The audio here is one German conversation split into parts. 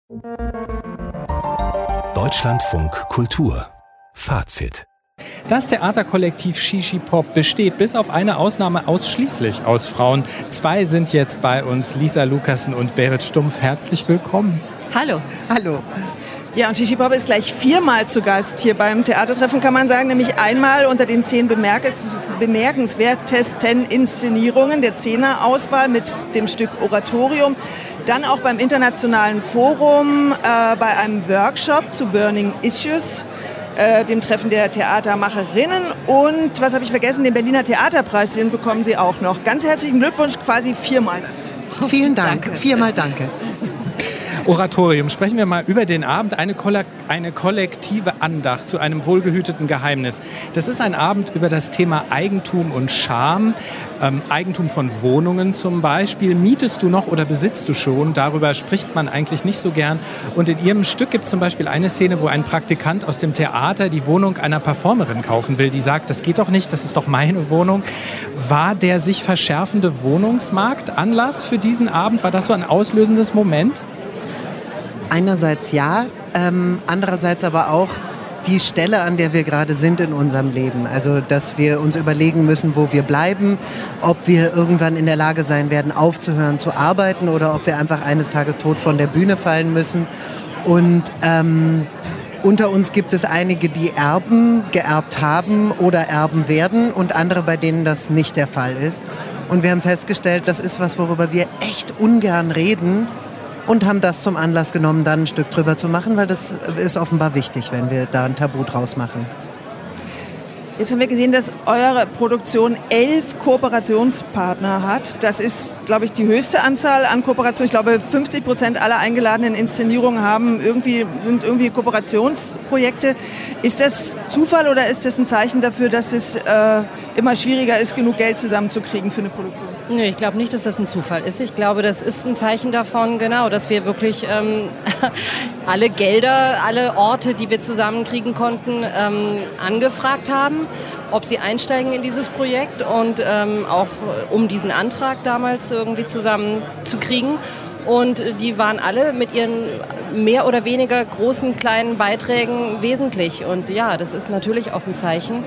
Deutschlandfunk Kultur. Fazit. Das Theaterkollektiv Shishi Pop besteht bis auf eine Ausnahme ausschließlich aus Frauen. 2 sind jetzt bei uns, Lisa Lukassen und Berit Stumpf. Herzlich willkommen. Hallo. Hallo. Ja, und Shishi Pop ist gleich 4-mal zu Gast hier beim Theatertreffen, kann man sagen. Nämlich einmal unter den 10 bemerkenswertesten Inszenierungen der 10er-Auswahl mit dem Stück Oratorium. Dann auch beim Internationalen Forum bei einem Workshop zu Burning Issues, dem Treffen der Theatermacherinnen. Und, was habe ich vergessen, den Berliner Theaterpreis, den bekommen Sie auch noch. Ganz herzlichen Glückwunsch, quasi 4-mal. Vielen Dank, danke. 4-mal danke. Oratorium. Sprechen wir mal über den Abend. Eine kollektive Andacht zu einem wohlgehüteten Geheimnis. Das ist ein Abend über das Thema Eigentum und Scham. Eigentum von Wohnungen zum Beispiel. Mietest du noch oder besitzt du schon? Darüber spricht man eigentlich nicht so gern. Und in Ihrem Stück gibt es zum Beispiel eine Szene, wo ein Praktikant aus dem Theater die Wohnung einer Performerin kaufen will. Die sagt, das geht doch nicht, das ist doch meine Wohnung. War der sich verschärfende Wohnungsmarkt Anlass für diesen Abend? War das so ein auslösendes Moment? Einerseits ja, andererseits aber auch die Stelle, an der wir gerade sind in unserem Leben. Also, dass wir uns überlegen müssen, wo wir bleiben, ob wir irgendwann in der Lage sein werden, aufzuhören zu arbeiten oder ob wir einfach eines Tages tot von der Bühne fallen müssen. Und unter uns gibt es einige, die geerbt haben oder erben werden und andere, bei denen das nicht der Fall ist. Und wir haben festgestellt, das ist was, worüber wir echt ungern reden. Und haben das zum Anlass genommen, dann ein Stück drüber zu machen, weil das ist offenbar wichtig, wenn wir da ein Tabu draus machen. Jetzt haben wir gesehen, dass eure Produktion 11 Kooperationspartner hat. Das ist, glaube ich, die höchste Anzahl an Kooperationen. Ich glaube, 50% aller eingeladenen Inszenierungen sind irgendwie Kooperationsprojekte. Ist das Zufall oder ist das ein Zeichen dafür, dass es immer schwieriger ist, genug Geld zusammenzukriegen für eine Produktion? Nee, ich glaube nicht, dass das ein Zufall ist. Ich glaube, das ist ein Zeichen davon, genau, dass wir wirklich alle Gelder, alle Orte, die wir zusammenkriegen konnten, angefragt haben, ob sie einsteigen in dieses Projekt und auch um diesen Antrag damals irgendwie zusammenzukriegen. Und die waren alle mit ihren mehr oder weniger großen, kleinen Beiträgen wesentlich. Und ja, das ist natürlich auch ein Zeichen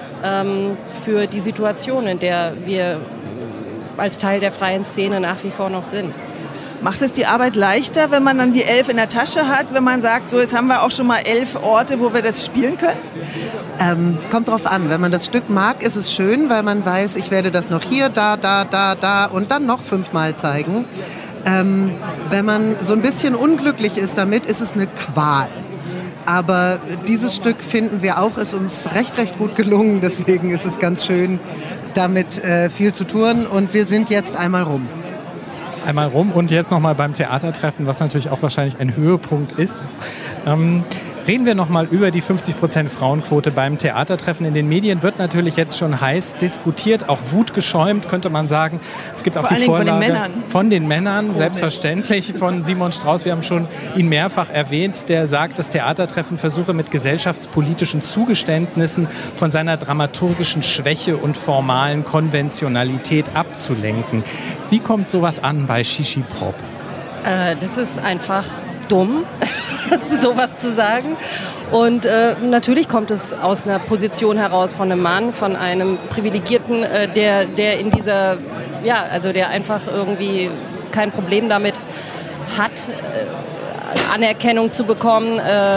für die Situation, in der wir als Teil der freien Szene nach wie vor noch sind. Macht es die Arbeit leichter, wenn man dann die 11 in der Tasche hat, wenn man sagt, so jetzt haben wir auch schon mal 11 Orte, wo wir das spielen können? Kommt drauf an. Wenn man das Stück mag, ist es schön, weil man weiß, ich werde das noch hier, da und dann noch 5-mal zeigen. Wenn man so ein bisschen unglücklich ist damit, ist es eine Qual. Aber dieses Stück finden wir auch, ist uns recht gut gelungen. Deswegen ist es ganz schön, damit viel zu tun. Und wir sind jetzt einmal rum. Einmal rum und jetzt nochmal beim Theatertreffen, was natürlich auch wahrscheinlich ein Höhepunkt ist. Reden wir nochmal über die 50% Frauenquote beim Theatertreffen. In den Medien wird natürlich jetzt schon heiß diskutiert, auch wutgeschäumt, könnte man sagen. Es gibt auch die Vorlage von den Männern, komisch. Selbstverständlich, von Simon Strauß. Wir haben schon ihn mehrfach erwähnt, der sagt, das Theatertreffen versuche mit gesellschaftspolitischen Zugeständnissen von seiner dramaturgischen Schwäche und formalen Konventionalität abzulenken. Wie kommt sowas an bei Shishi Pop? Das ist einfach dumm, sowas zu sagen. Und natürlich kommt es aus einer Position heraus von einem Mann, von einem Privilegierten, der in dieser, der einfach irgendwie kein Problem damit hat, Anerkennung zu bekommen,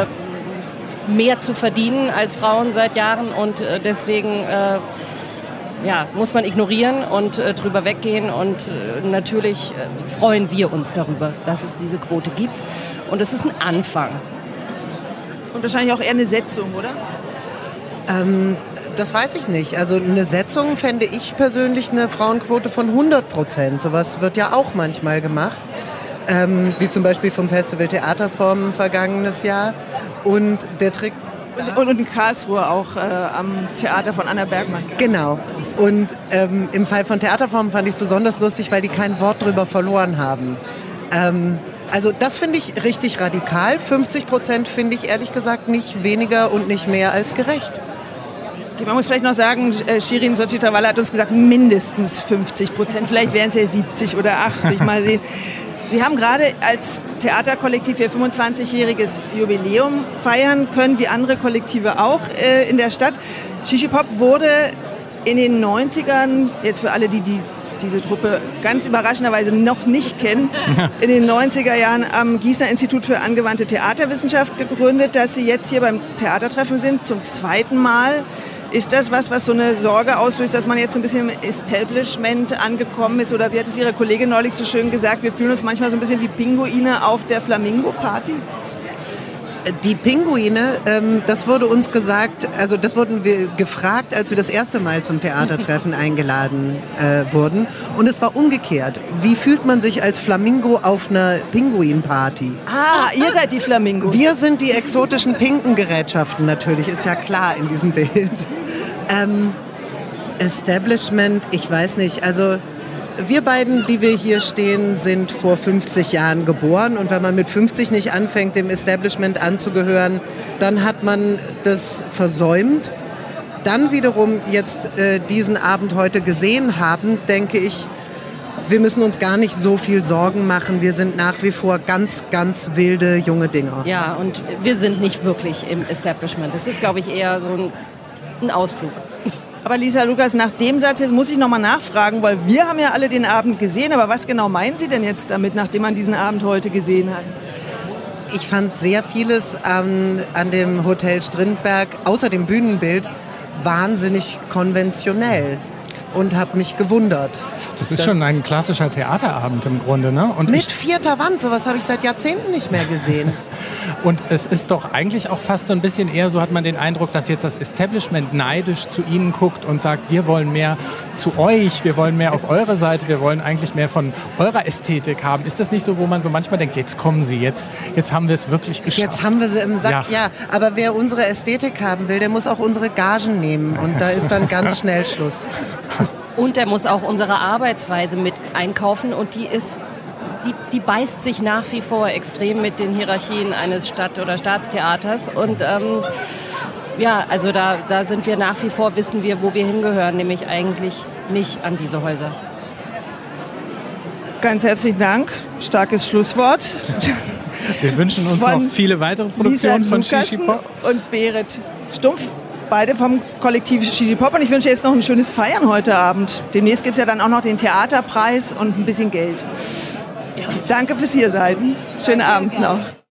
mehr zu verdienen als Frauen seit Jahren und deswegen muss man ignorieren und drüber weggehen und natürlich freuen wir uns darüber, dass es diese Quote gibt. Und es ist ein Anfang. Und wahrscheinlich auch eher eine Setzung, oder? Das weiß ich nicht. Also eine Setzung fände ich persönlich eine Frauenquote von 100%. Sowas wird ja auch manchmal gemacht. Wie zum Beispiel vom Festival Theaterformen vergangenes Jahr. Und der Trick... Und in Karlsruhe auch am Theater von Anna Bergmann. Genau. Und im Fall von Theaterformen fand ich es besonders lustig, weil die kein Wort drüber verloren haben. Also das finde ich richtig radikal. 50% finde ich ehrlich gesagt nicht weniger und nicht mehr als gerecht. Okay, man muss vielleicht noch sagen, Shirin Sochitrawala hat uns gesagt, mindestens 50%. Vielleicht wären es ja 70 oder 80, mal sehen. Sie haben gerade als Theaterkollektiv Ihr 25-jähriges Jubiläum feiern können, wie andere Kollektive auch in der Stadt. Shishi Pop wurde in den 90ern, jetzt für alle, die diese Truppe ganz überraschenderweise noch nicht kennen, in den 90er Jahren am Gießener Institut für angewandte Theaterwissenschaft gegründet. Dass Sie jetzt hier beim Theatertreffen sind, zum zweiten Mal. Ist das was so eine Sorge auslöst, dass man jetzt so ein bisschen im Establishment angekommen ist? Oder wie hat es Ihre Kollegin neulich so schön gesagt, wir fühlen uns manchmal so ein bisschen wie Pinguine auf der Flamingo-Party? Die Pinguine, das wurde uns gesagt, also das wurden wir gefragt, als wir das erste Mal zum Theatertreffen eingeladen wurden. Und es war umgekehrt. Wie fühlt man sich als Flamingo auf einer Pinguin-Party? Ah, ihr seid die Flamingos. Wir sind die exotischen Pinkengerätschaften natürlich, ist ja klar in diesem Bild. Establishment, ich weiß nicht, also wir beiden, die wir hier stehen, sind vor 50 Jahren geboren und wenn man mit 50 nicht anfängt, dem Establishment anzugehören, dann hat man das versäumt. Dann wiederum jetzt diesen Abend heute gesehen haben, denke ich, wir müssen uns gar nicht so viel Sorgen machen. Wir sind nach wie vor ganz, ganz wilde junge Dinger. Ja, und wir sind nicht wirklich im Establishment. Das ist, glaube ich, eher so ein Ausflug. Aber Lisa Lucas, nach dem Satz jetzt muss ich nochmal nachfragen, weil wir haben ja alle den Abend gesehen, aber was genau meinen Sie denn jetzt damit, nachdem man diesen Abend heute gesehen hat? Ich fand sehr vieles an dem Hotel Strindberg, außer dem Bühnenbild, wahnsinnig konventionell und habe mich gewundert. Das ist schon ein klassischer Theaterabend im Grunde, ne? Und mit vierter Wand, sowas habe ich seit Jahrzehnten nicht mehr gesehen. Und es ist doch eigentlich auch fast so ein bisschen eher, so hat man den Eindruck, dass jetzt das Establishment neidisch zu Ihnen guckt und sagt, wir wollen mehr zu euch, wir wollen mehr auf eure Seite, wir wollen eigentlich mehr von eurer Ästhetik haben. Ist das nicht so, wo man so manchmal denkt, jetzt kommen Sie, jetzt haben wir es wirklich geschafft? Jetzt haben wir sie im Sack, ja. Aber wer unsere Ästhetik haben will, der muss auch unsere Gagen nehmen und da ist dann ganz schnell Schluss. Und der muss auch unsere Arbeitsweise mit einkaufen und die beißt sich nach wie vor extrem mit den Hierarchien eines Stadt- oder Staatstheaters. Und also da sind wir nach wie vor, wissen wir, wo wir hingehören, nämlich eigentlich nicht an diese Häuser. Ganz herzlichen Dank, starkes Schlusswort. Wir wünschen uns noch viele weitere Produktionen von Shishi Pop. Und Berit Stumpf. Beide vom Kollektiv Shishi Pop und ich wünsche jetzt noch ein schönes Feiern heute Abend. Demnächst gibt es ja dann auch noch den Theaterpreis und ein bisschen Geld. Danke fürs Hiersein. Schönen Abend noch.